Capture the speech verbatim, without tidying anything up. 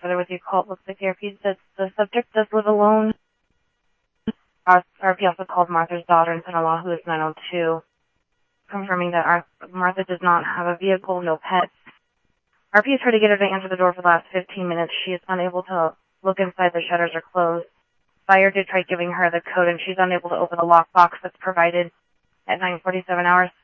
further with the call. It looks like the R P says the subject does live alone. Our R P also called Martha's daughter and son-in-law, who is nine oh two, confirming that our, Martha does not have a vehicle, no pets. R P has tried to get her to answer the door for the last fifteen minutes. She is unable to look inside. The shutters are closed. Fire did try giving her the code, and she's unable to open the lockbox that's provided at nine forty-seven hours.